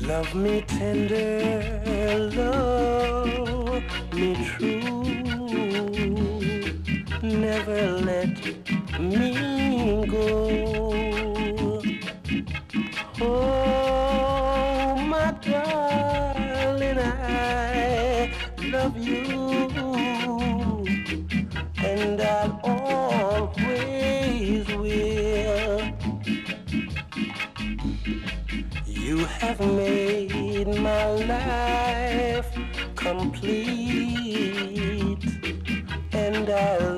Love me tender, love me true. Never let me go. Oh, my darling, I love you, and I always will. You have made my life complete, and I